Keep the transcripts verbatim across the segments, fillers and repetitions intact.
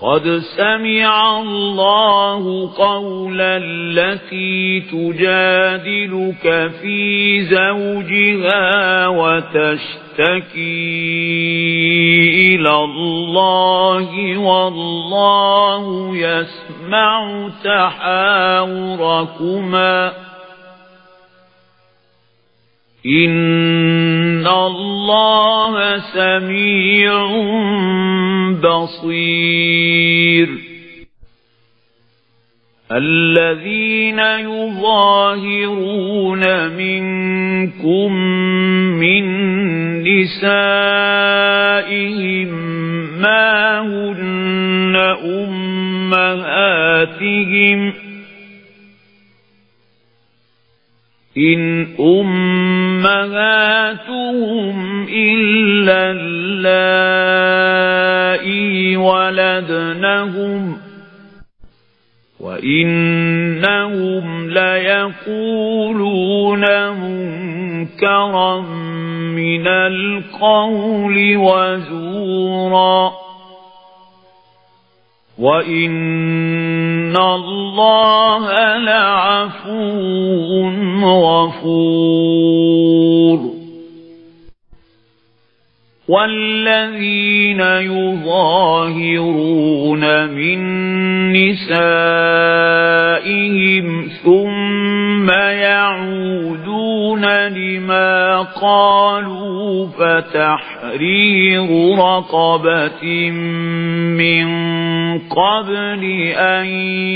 قد سمع الله قول التي تجادلك في زوجها وتشتكي إلى الله والله يسمع تحاوركما إن الله سميع بصير الذين يظاهرون منكم من نسائهم ما هن أمهاتهم إن أمهاتهم إلا اللائي ولدنهم وإنهم ليقولون منكرا من القول وزورا وإن الله لعفو غفور والذين يظاهرون من نسائهم ثم يعودون لما قالوا فتحرير رقبة من قبل أن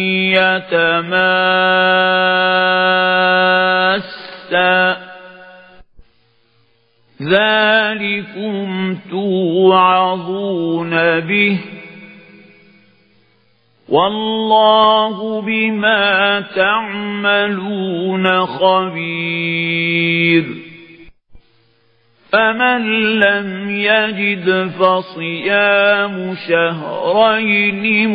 يتماسا ذلكم توعظون به والله بما تعملون خبير فمن لم يجد فصيام شهرين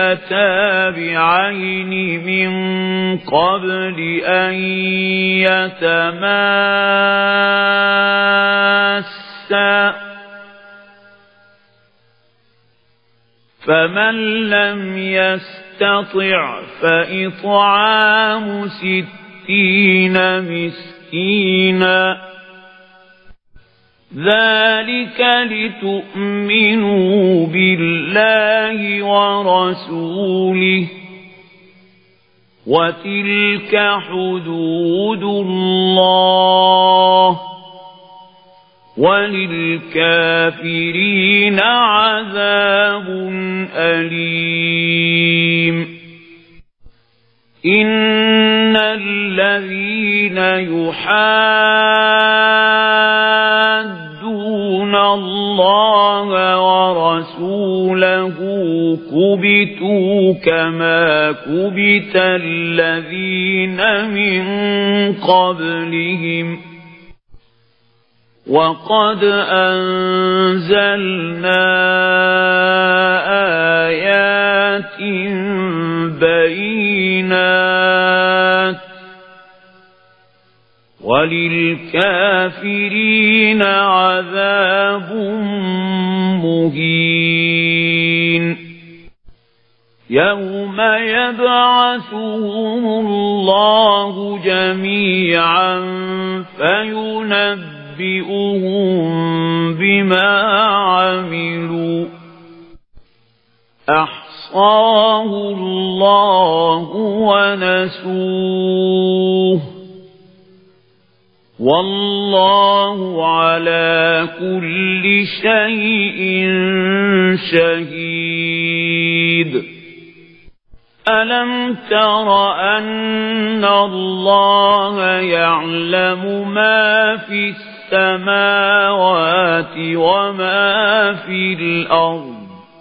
متتابعين من قبل أن يتماسا فمن لم يستطع فإطعام ستين مسكينا ذلك لتؤمنوا بالله ورسوله وتلك حدود الله وللكافرين عذاب أليم إن الذين يحادون الله ورسوله كبتوا كما كبت الذين من قبلهم وقد أنزلنا آيات بينات وللكافرين عذاب مهين يوم يبعثهم الله جميعا فينبئهم بما عملوا أحصاه الله ونسوه والله على كل شيء شهيد ألم تر أن الله يعلم ما في السماوات وما في الأرض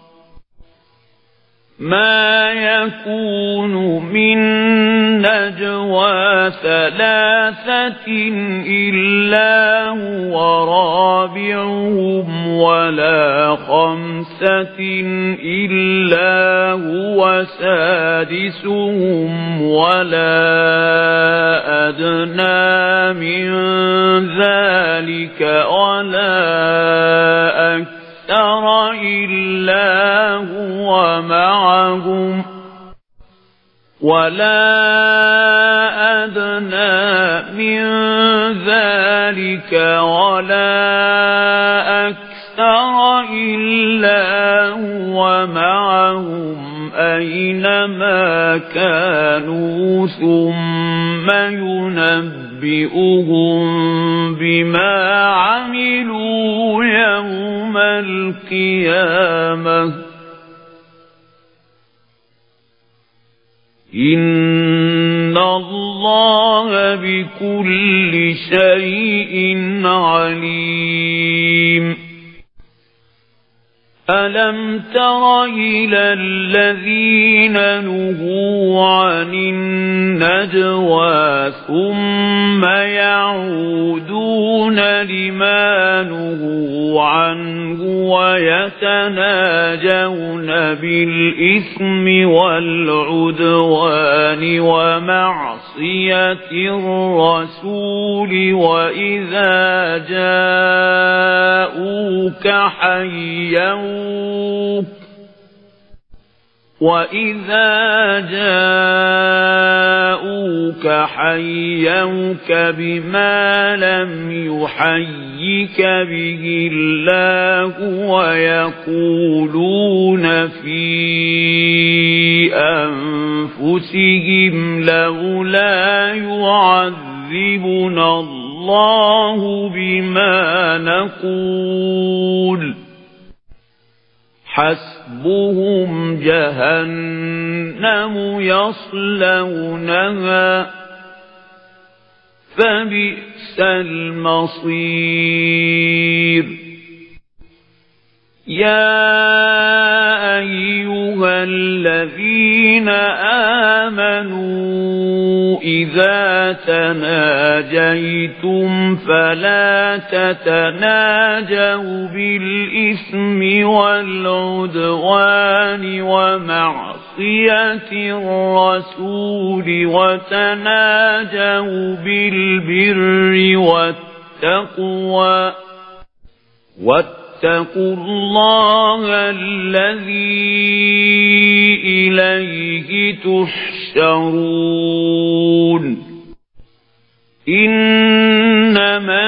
ما يكون من نجوى ثلاثة إلا هو رابعهم ولا خمسة إلا هو سادسهم ولا أدنى من ذلك ولا أكثر إلا إلا هو معهم ولا أدنى من ذلك ولا أكثر إلا هو معهم أينما كانوا ثم ينبئهم بما عملوا يوم القيامة إن الله بكل شيء عليم ألم تر إلى الذين نهوا عن النجوى ثم يعودون لما نهوا عنه ويتناجون بالإثم والعدوان ومعصية الرسول وإذا جاءوك حيوك وَإِذَا جَاءُوكَ حَيَّوْكَ بِمَا لَمْ يُحَيِّكَ بِهِ اللَّهُ وَيَقُولُونَ فِي أَنفُسِهِمْ لَوْلَا يُعَذِّبُنَا اللَّهُ بِمَا نَقُولُ حسبهم جهنم يصلونها فبئس المصير يا أيها الذين آمنوا إذا تناجيتم فلا تتناجوا بالإثم والعدوان ومعصية الرسول وتناجوا بالبر والتقوى واتقوا الله الذي إليه تحشرون إنما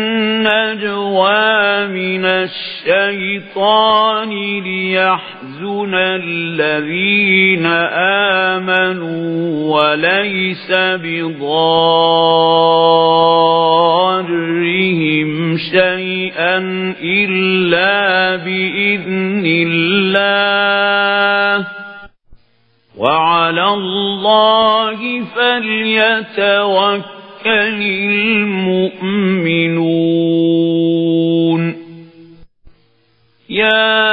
النجوى من الشيطان ليحزن الذين آمنوا وليس بضارهم شيئا إلا بإذن الله وعلى الله فليتوكل المؤمنون يا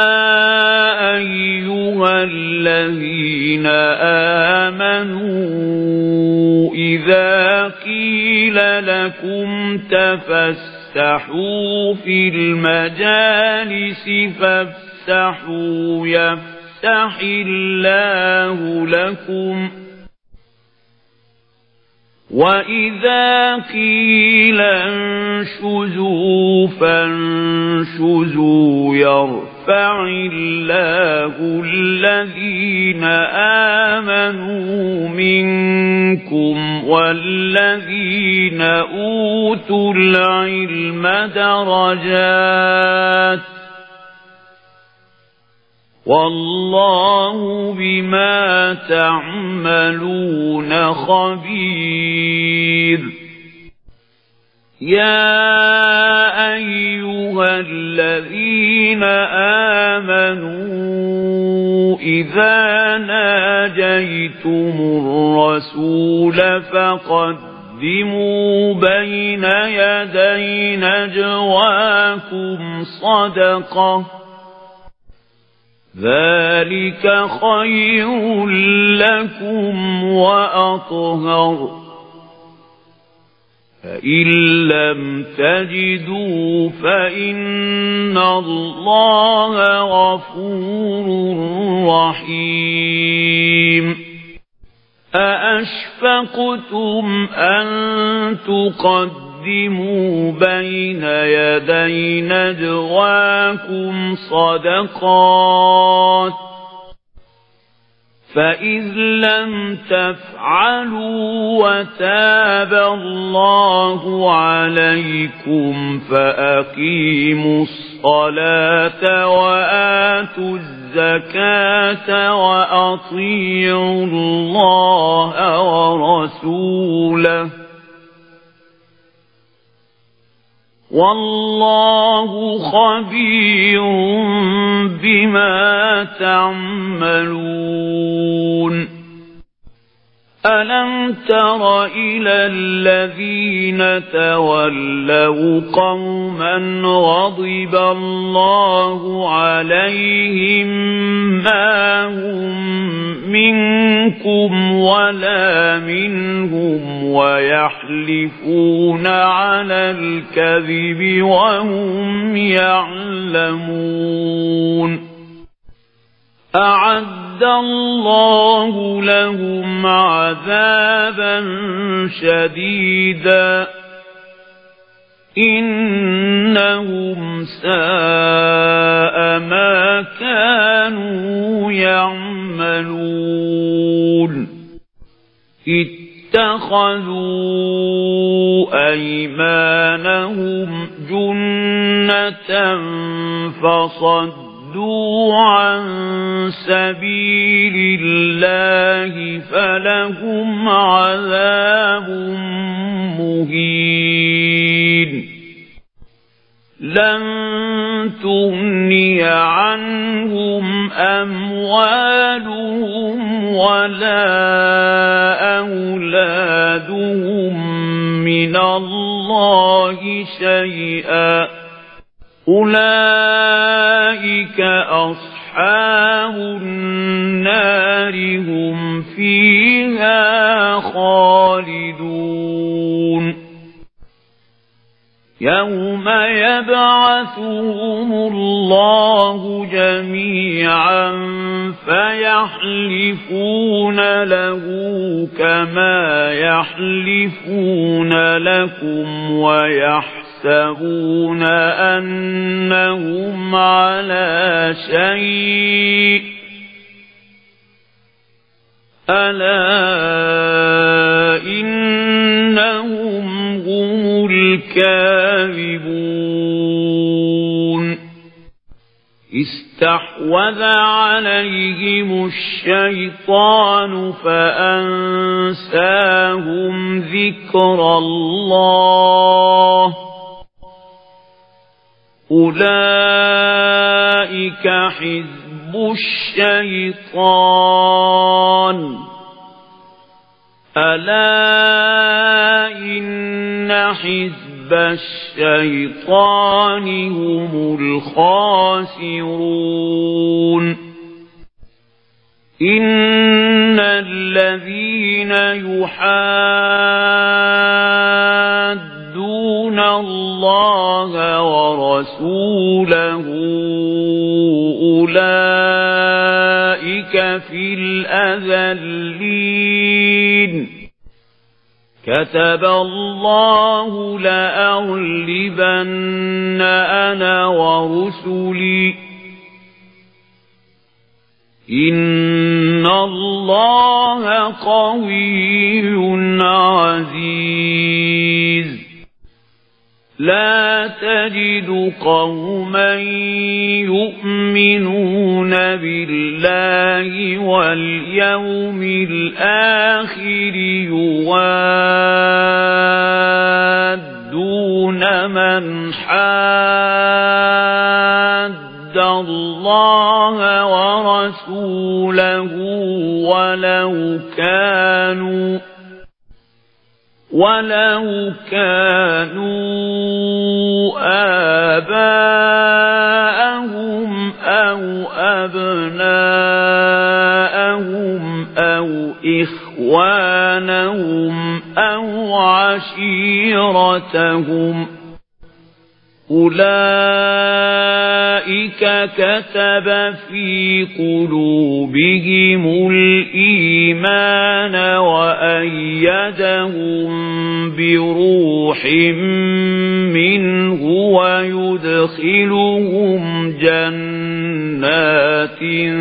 أيها الذين آمنوا إذا قيل لكم تفسحوا في المجالس فافسحوا يفسح الله لكم وَإِذَا قِيلَ انشُزُوا فَانشُزُوا يَرْفَعِ اللَّهُ الَّذِينَ آمَنُوا مِنكُمْ وَالَّذِينَ أُوتُوا الْعِلْمَ دَرَجَاتٍ والله بما تعملون خبير يا أيها الذين آمنوا إذا ناجيتم الرسول فقدموا بين يدي نجواكم صدقة ذلك خير لكم وأطهر فإن لم تجدوا فإن الله غفور رحيم أأشفقتم أن تقدموا تقدموا بين يدي نجواكم صدقات فإذ لم تفعلوا وتاب الله عليكم فأقيموا الصلاة وآتوا الزكاة وأطيعوا الله ورسوله والله خبير بما تعملون ألم تر إلى الذين تولوا قوما غضب الله عليهم ما هم منكم ولا منهم ويحلفون على الكذب وهم يعلمون أعد الله لهم عذابا شديدا إنهم ساء ما كانوا يعملون اتخذوا أيمانهم جنة فصدوا عن سبيل الله فلهم عذاب مهين لن تغني عنهم أموالهم ولا أولادهم من الله شيئا أولئك أصحاب النار هم فيها خالدون يوم يبعثهم الله جميعا فيحلفون له كما يحلفون لكم ويحلفون يحسبون أنهم على شيء ألا إنهم هم الكاذبون استحوذ عليهم الشيطان فأنساهم ذكر الله أولئك حزب الشيطان ألا إن حزب الشيطان هم الخاسرون إن الذين يحادون الله ورسوله أولئك في الأذلين كتب الله لأغلبن أنا ورسلي إن الله قوي عزيز لا تجد قوما يؤمنون بالله واليوم الآخر يوادون من حاد الله ورسوله ولو كانوا ولو كانوا آباءهم أو أبناءهم أو إخوانهم أو عشيرتهم أولئك كتب في قلوبهم الإيمان وأيدهم بروح منه ويدخلهم جنات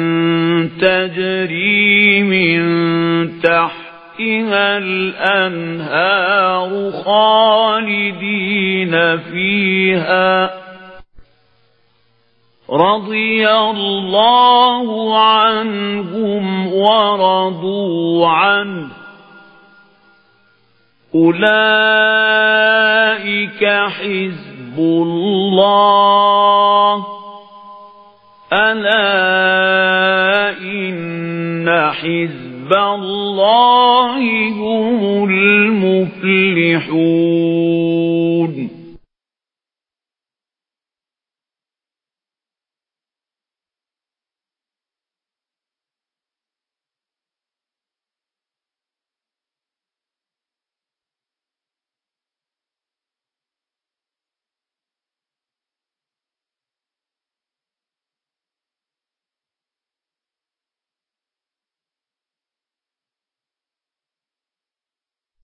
تجري من تحتها الأنهار خالدين فيها رضي الله عنهم ورضوا عنه أولئك حزب الله ألا إن حزب الله هم المفلحون